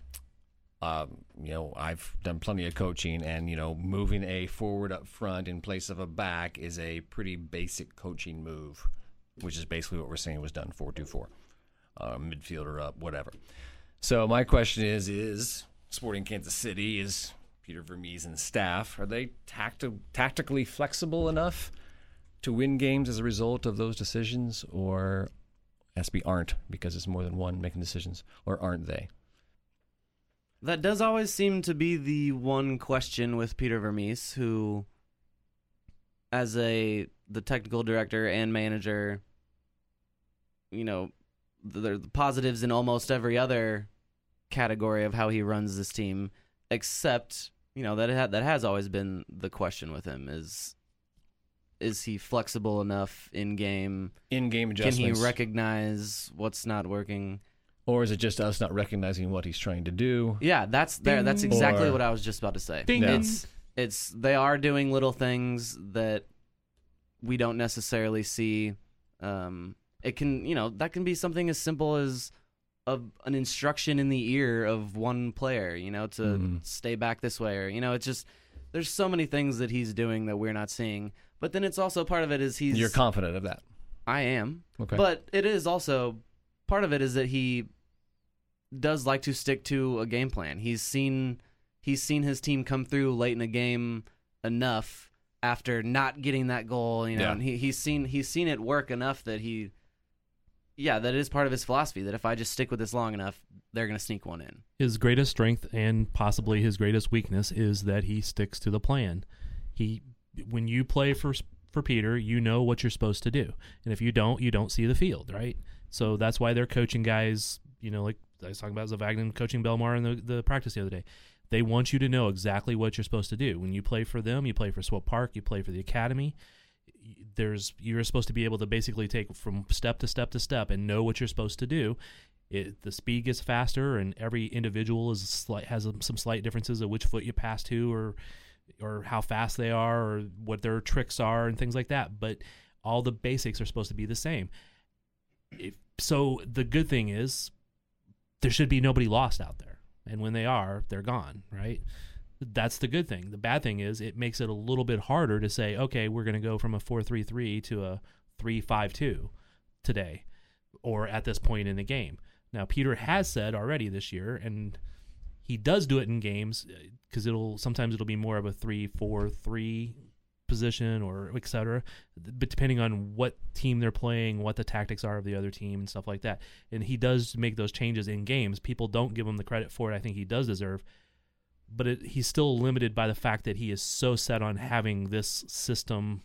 um, you know, I've done plenty of coaching, and you know, moving a forward up front in place of a back is a pretty basic coaching move, which is basically what we're saying was done four two four, uh, midfielder up, whatever. So my question is: Is Sporting Kansas City, is Peter Vermes and staff, are they tacti- tactically flexible enough to win games as a result of those decisions, or S B aren't because it's more than one making decisions, or aren't they? That does always seem to be the one question with Peter Vermes, who, as a the technical director and manager, you know, there are positives in almost every other category of how he runs this team, except, you know, that ha- that has always been the question with him is. Is he flexible enough in game? In-game Can adjustments. he recognize what's not working? Or is it just us not recognizing what he's trying to do? Yeah, that's there. That's Ding. exactly Or- what I was just about to say. Ding. Yeah. It's it's they are doing little things that we don't necessarily see. Um, it can you know that can be something as simple as a, an instruction in the ear of one player, you know, to Mhm. stay back this way, or you know, it's just there's so many things that he's doing that we're not seeing. But then it's also part of it is he's You're confident of that. I am. Okay. But it is also part of it is that he does like to stick to a game plan. He's seen he's seen his team come through late in a game enough after not getting that goal, you know, Yeah. and he, he's seen he's seen it work enough that he yeah, that is part of his philosophy that if I just stick with this long enough, they're going to sneak one in. His greatest strength and possibly his greatest weakness is that he sticks to the plan. He when you play for for Peter, you know what you're supposed to do. And if you don't, you don't see the field, right? So that's why they're coaching guys, you know, like I was talking about Zavagnin coaching Belmar in the, the practice the other day. They want you to know exactly what you're supposed to do. When you play for them, you play for Swope Park, you play for the academy. There's you're supposed to be able to basically take from step to step to step and know what you're supposed to do. It, the speed gets faster, and every individual is slight, has some slight differences of which foot you pass to, or or how fast they are, or what their tricks are, and things like that. But all the basics are supposed to be the same. If, so the good thing is there should be nobody lost out there, and when they are, they're gone, right? That's the good thing. The bad thing is it makes it a little bit harder to say, okay, we're going to go from a four three three to a three five two today, or at this point in the game. Now, Peter has said already this year, and he does do it in games because it'll sometimes it'll be more of a three four three position, or et cetera. But depending on what team they're playing, what the tactics are of the other team, and stuff like that. And he does make those changes in games. People don't give him the credit for it. I think he does deserve. But it, he's still limited by the fact that he is so set on having this system.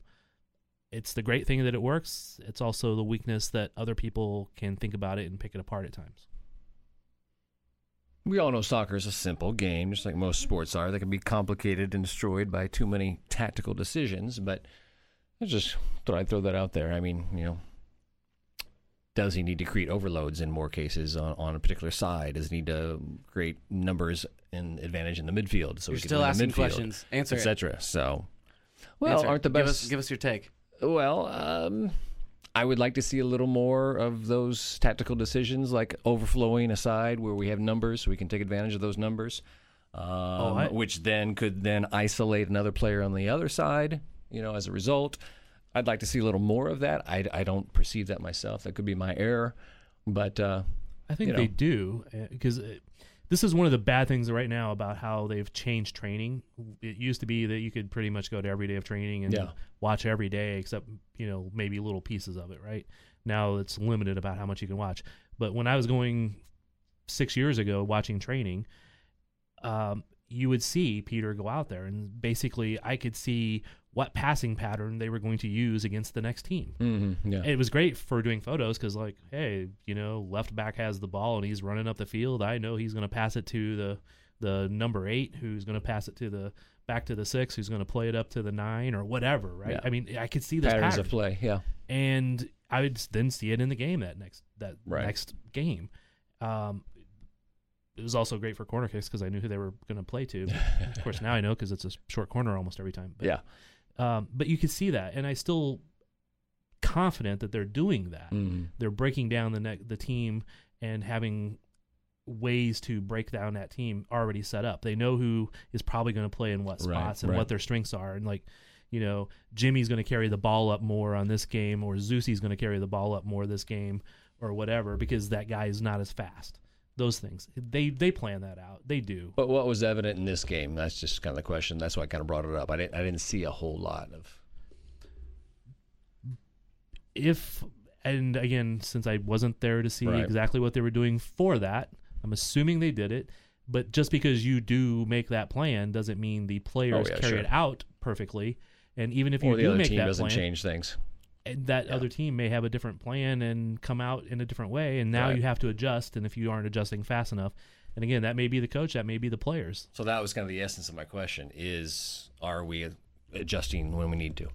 It's the great thing that it works. It's also the weakness that other people can think about it and pick it apart at times. We all know soccer is a simple game, just like most sports are. They can be complicated and destroyed by too many tactical decisions, but I just thought I'd throw that out there. I mean, you know, does he need to create overloads in more cases on, on a particular side? Does he need to create numbers and advantage in the midfield so You're he can still win the asking midfield, questions. Answer et it. cetera? So, well, Answer it. aren't the Give best... us, give us your take. Well, um, I would like to see a little more of those tactical decisions, like overflowing aside where we have numbers, so we can take advantage of those numbers, um, Oh, I- which then could then isolate another player on the other side. You know, as a result, I'd like to see a little more of that. I, I don't perceive that myself. That could be my error, but uh, I think you know. they do, because this is one of the bad things right now about how they've changed training. It used to be that you could pretty much go to every day of training and Yeah. watch every day, except, you know, maybe little pieces of it, right? Now it's limited about how much you can watch. But when I was going six years ago watching training, um, you would see Peter go out there, and basically I could see what passing pattern they were going to use against the next team. mm-hmm, yeah, It was great for doing photos because, like, hey, you know, left back has the ball and he's running up the field. I know he's going to pass it to the the number eight, who's going to pass it to the back to the six, who's going to play it up to the nine or whatever, right? Yeah. I mean, I could see this patterns pattern, of play. Yeah, and I would then see it in the game that next that Right. next game. Um, it was also great for corner kicks because I knew who they were going to play to. Of course, now I know because it's a short corner almost every time. But, yeah. Um, but you could see that, and I still confident that they're doing that. Mm. They're breaking down the ne- the team and having ways to break down that team already set up. They know who is probably going to play in what Right, spots and right. what their strengths are. And like, you know, Jimmy's going to carry the ball up more on this game, or Zeusi's going to carry the ball up more this game, or whatever, because that guy is not as fast. Those things. They they plan that out. They do. But what was evident in this game? That's just kind of the question. That's why I kind of brought it up. I didn't. I didn't see a whole lot of. If and again, since I wasn't there to see Right. exactly what they were doing for that, I'm assuming they did it. But just because you do make that plan doesn't mean the players Oh, yeah, carry sure. it out perfectly. And even if you Or the do other make team that doesn't plan, change things. and that Yeah. other team may have a different plan and come out in a different way, and now Right. you have to adjust. And if you aren't adjusting fast enough, and again, that may be the coach, that may be the players. So that was kind of the essence of my question: is are we adjusting when we need to?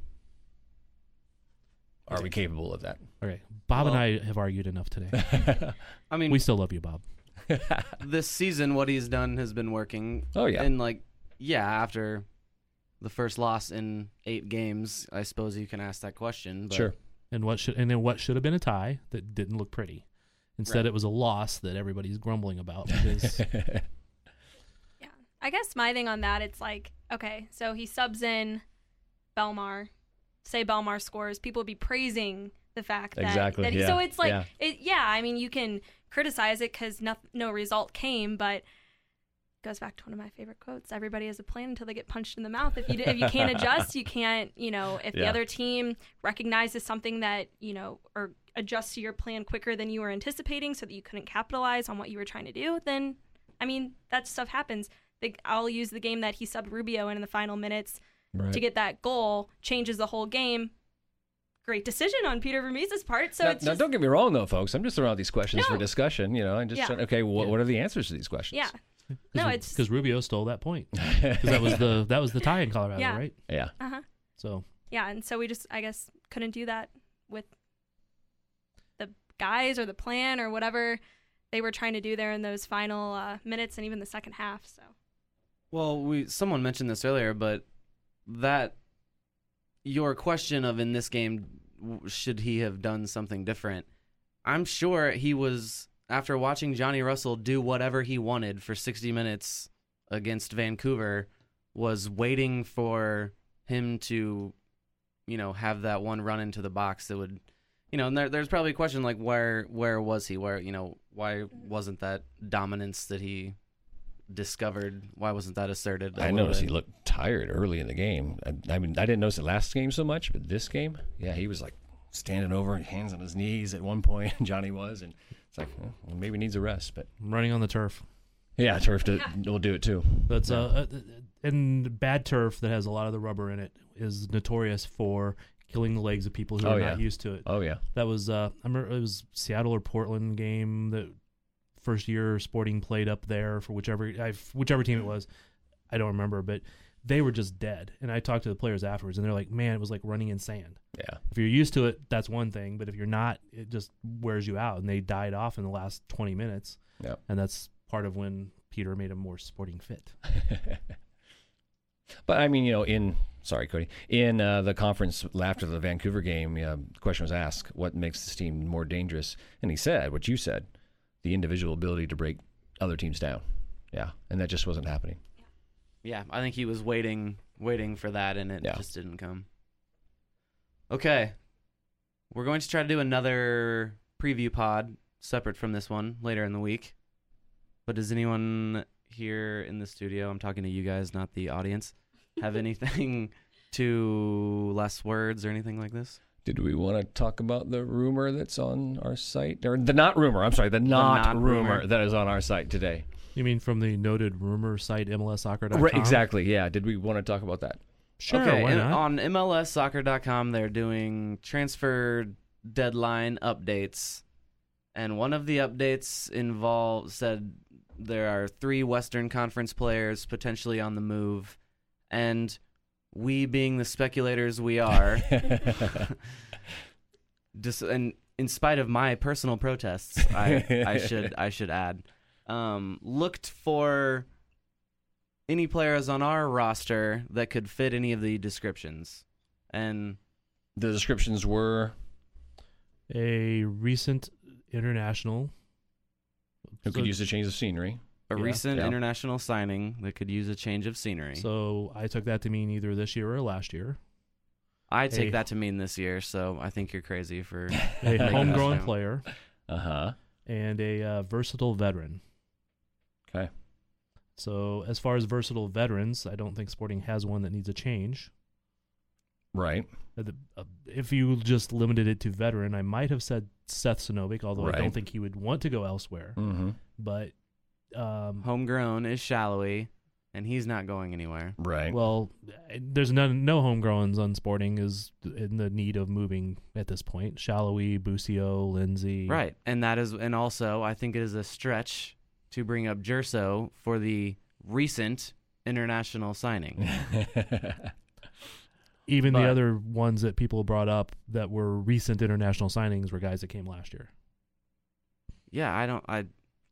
Are we capable of that? Okay, Bob and Well- I have argued enough today. I mean, We still love you, Bob. this season, what he's done has been working. Oh, yeah. And like, yeah, after the first loss in eight games, I suppose you can ask that question. But Sure. And what should and then what should have been a tie that didn't look pretty. Instead, Right. it was a loss that everybody's grumbling about because Yeah. I guess my thing on that, it's like, okay, so he subs in Belmar. Say Belmar scores, people would be praising the fact that, Exactly, that he, yeah, so it's like, yeah. it, yeah, I mean, you can criticize it because no, no result came, but it goes back to one of my favorite quotes. Everybody has a plan until they get punched in the mouth. If you if you can't adjust, you can't, you know, if the Yeah. other team recognizes something that, you know, or adjusts to your plan quicker than you were anticipating so that you couldn't capitalize on what you were trying to do, then, I mean, that stuff happens. The, I'll use the game that he subbed Rubio in in the final minutes Right. to get that goal, changes the whole game. Great decision on Peter Vermees's part. So now, it's now just, don't get me wrong, though, folks. I'm just throwing out these questions for No. discussion. You know, and just Yeah. trying, okay, what, Yeah. what are the answers to these questions? yeah. No, it's because Rubio stole that point because that was the that was the tie in Colorado, Yeah. right? yeah. uh-huh. So Yeah, and so we just, I guess, couldn't do that with the guys or the plan or whatever they were trying to do there in those final uh, minutes and even the second half. So Well, we someone mentioned this earlier, but that your question of in this game, w- should he have done something different? I'm sure he was, after watching Johnny Russell do whatever he wanted for sixty minutes against Vancouver, was waiting for him to, you know, have that one run into the box that would, you know, and there, there's probably a question like where where was he? Where, you know, why wasn't that dominance that he discovered, why wasn't that asserted? a I little noticed bit? he looked tired early in the game. I, I mean, I didn't notice it last game so much, but this game, yeah, he was like standing over, hands on his knees at one point. Johnny was, and it's like, well, maybe needs a rest. But running on the turf. yeah, turf to, will do it too. That's uh, uh, and bad turf that has a lot of the rubber in it is notorious for killing the legs of people who Oh, are yeah. not used to it. Oh yeah, That was uh, I remember it was Seattle or Portland game that first year Sporting played up there for whichever I, whichever team it was. I don't remember, but they were just dead. And I talked to the players afterwards, and they're like, "Man, it was like running in sand." yeah. If you're used to it, that's one thing, but if you're not, it just wears you out. And they died off in the last twenty minutes, Yep. and that's part of when Peter made him more sporting fit. But I mean, you know, in sorry, Cody, in uh, the conference after the Vancouver game, uh, the question was asked, "What makes this team more dangerous?" And he said, "What you said, the individual ability to break other teams down." Yeah, and that just wasn't happening. Yeah, I think he was waiting, waiting for that, and it Yeah. just didn't come. Okay, we're going to try to do another preview pod separate from this one later in the week. But does anyone here in the studio, I'm talking to you guys, not the audience, have anything to less words or anything like this? Did we want to talk about the rumor that's on our site, or the not rumor? I'm sorry, the not, not rumor, rumor. that is on our site today. You mean from the noted rumor site M L S soccer dot com? Right, exactly. Yeah. Did we want to talk about that? Sure, okay, why and not? on M L S soccer dot com, they're doing transfer deadline updates. And one of the updates involved said there are three Western Conference players potentially on the move. And we, being the speculators we are, just, and in spite of my personal protests, I, I should I should add, um, looked for any players on our roster that could fit any of the descriptions. And The descriptions were A recent international. Who So- could use a change of scenery? A Yeah, recent yeah. international signing that could use a change of scenery. So I took that to mean either this year or last year. I take a- that to mean this year, so I think you're crazy for. A Making us homegrown know. player Uh huh. and a uh, versatile veteran. Okay. So as far as versatile veterans, I don't think Sporting has one that needs a change. Right. Uh, the- uh, If you just limited it to veteran, I might have said Seth Sinovic, although I Right. don't think he would want to go elsewhere. Mm-hmm. But um, Homegrown is Shallowy, and he's not going anywhere. Right. well, there's none, no homegrowns on Sporting is in the need of moving at this point. Shallowy, Busio, Lindsay. Right, and that is, and also I think it is a stretch to bring up Jerso for the recent international signing. Even But- the other ones that people brought up that were recent international signings were guys that came last year. Yeah, I don't. I.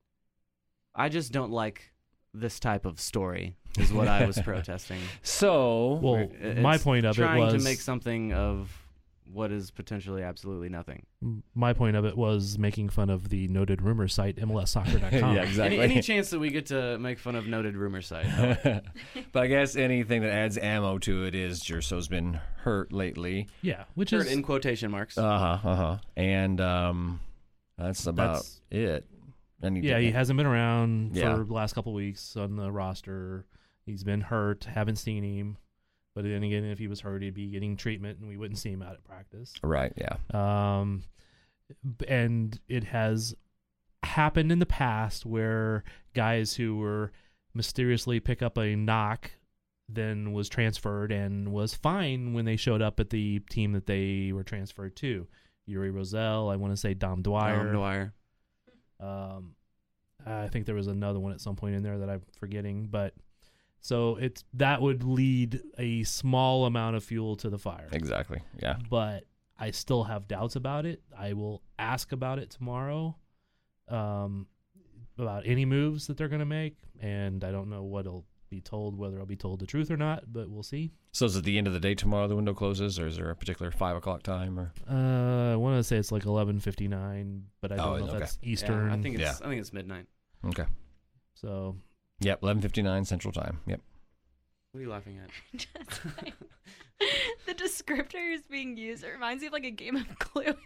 I just don't like this type of story. Is what I was protesting. so, Well, It's my point of it trying was to make something of what is potentially absolutely nothing. my point of it was making fun of the noted rumor site M L S soccer dot com. yeah, exactly. Any, any chance that we get to make fun of noted rumor site? but I guess anything that adds ammo to it is Jerso's been hurt lately. Yeah, which Hurt is in quotation marks. Uh huh. Uh huh. And um, that's about That's- it. And yeah, he hasn't been around Yeah. for the last couple weeks on the roster. He's been hurt. Haven't seen him. But then again, if he was hurt, he'd be getting treatment, and we wouldn't see him out at practice. Right. Yeah. Um, b- and it has happened in the past where guys who were mysteriously pick up a knock, then was transferred and was fine when they showed up at the team that they were transferred to. Yuri Roselle, I want to say Dom Dwyer. Dom Dwyer. Um, I think there was another one at some point in there that I'm forgetting, but so it's that would lead a small amount of fuel to the fire. Exactly. Yeah. But I still have doubts about it. I will ask about it tomorrow, um, about any moves that they're going to make, and I don't know what'll be told, whether I'll be told the truth or not, but we'll see. So is it the end of the day tomorrow the window closes, or is there a particular five o'clock time? Or Uh, I want to say it's like eleven fifty-nine, but I don't Oh, know if okay. that's Yeah, Eastern. I think it's. Yeah. I think it's midnight. okay. so. Yep. Eleven fifty nine Central Time. Yep. What are you laughing at? Just like, the descriptor is being used. It reminds me of like a game of Clue.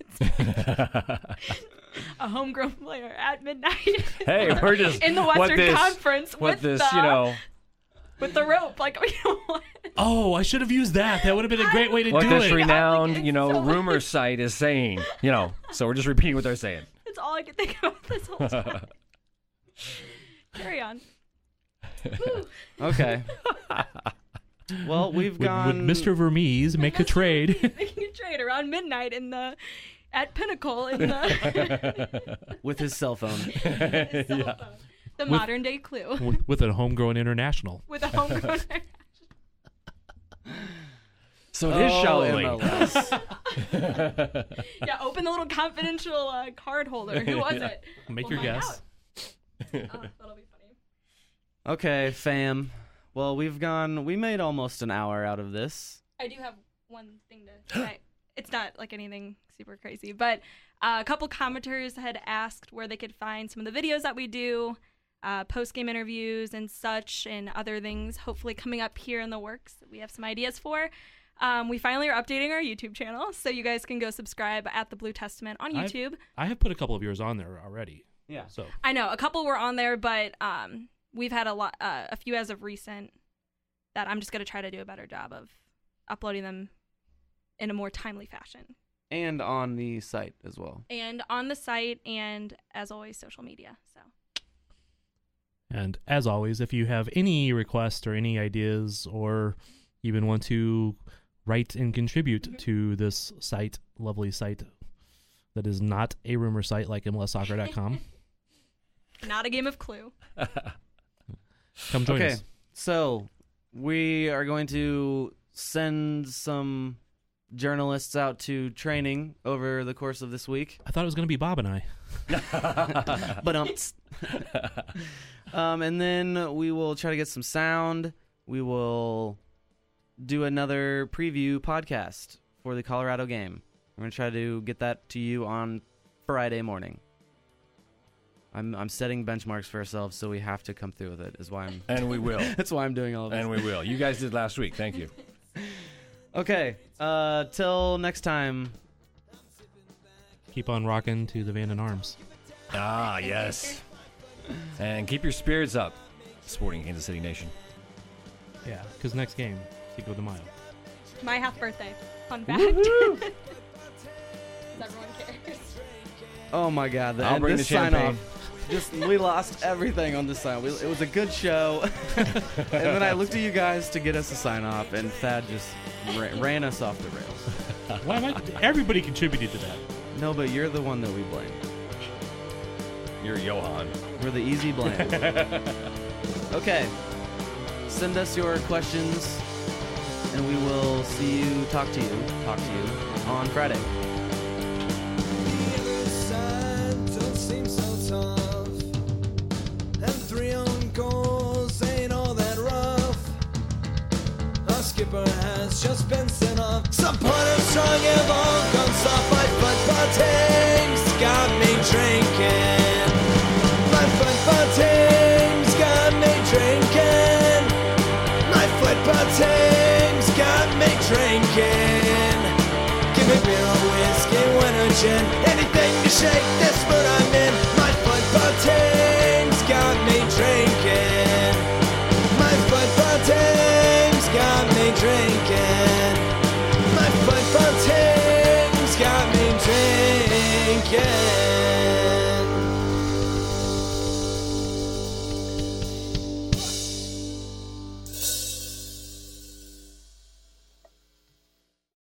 It's a homegrown player at midnight. Hey, we're just in the what Western this- Conference what with this, the you know, with the rope. Like, you know what? Oh, I should have used that. That would have been a great way to what do this it. renowned, It's you know, so- rumor site is saying. You know, so we're just repeating what they're saying. That's all I could think about this whole time. Carry on. Okay. Well, we've Would, would gone. Mister Vermees make a trade? Making a trade around midnight in the at Pinnacle in the, with his cell phone. the cell phone. The modern day Clue with, with a homegrown international. with a homegrown. So it is Oh, Shallowy. M L S. Yeah, open the little confidential uh, card holder. Who was it? Make We'll your find guess. out. Oh, that'll be funny. Okay, fam. Well, we've gone. We made almost an hour out of this. I do have one thing to say. It's not like anything super crazy, but uh, a couple commenters had asked where they could find some of the videos that we do, uh, post-game interviews and such, and other things hopefully coming up here in the works that we have some ideas for. Um, we finally are updating our YouTube channel, so you guys can go subscribe at The Blue Testament on I've- YouTube. I have put a couple of yours on there already. Yeah. So I know a couple were on there, but um, we've had a lot, uh, a few as of recent that I'm just gonna try to do a better job of uploading them in a more timely fashion, And on the site as well. and on the site, and as always, social media. So And as always, if you have any requests or any ideas, or even want to write and contribute to this site, lovely site that is not a rumor site like M L S soccer dot com, not a game of Clue. come join Okay. us. So we are going to send some journalists out to training over the course of this week. I thought it was going to be Bob and I. But um, um, and then we will try to get some sound. We will do another preview podcast for the Colorado game. We're gonna try to get that to you on Friday morning. I'm I'm setting benchmarks for ourselves, so we have to come through with it. Is why I'm. And we will. That's why I'm doing all of this. And we will. You guys did last week. Thank you. Okay. Uh, till next time. Keep on rocking to the Van and Arms. Ah, yes. And keep your spirits up, Sporting Kansas City Nation. Yeah, because next game, Cinco de Mayo. My half birthday. Fun fact. Everyone cares. Oh my God! The, I'll and bring this the sign champagne. off. Just we lost everything on this sign. We, it was a good show, and then I looked at you guys to get us a sign off, and Thad just ra- ran us off the rails. Why am I? Everybody contributed to that. No, but you're the one that we blame. You're Johan. We're the easy blame. Okay. Send us your questions, and we will see you, talk to you, talk to you on Friday. The other side don't seem so tough, and three own goals ain't all that rough. Our skipper has just been sent off. Supporters strong have all gone soft. My football team's got me drinking. My football team's got me drinking. My football team's got me drinking. Give me beer or whiskey, wine or gin, anything to shake this mood I'm in. My football team's got me drinking. My football team's got me drinking. My football team's got me drinking.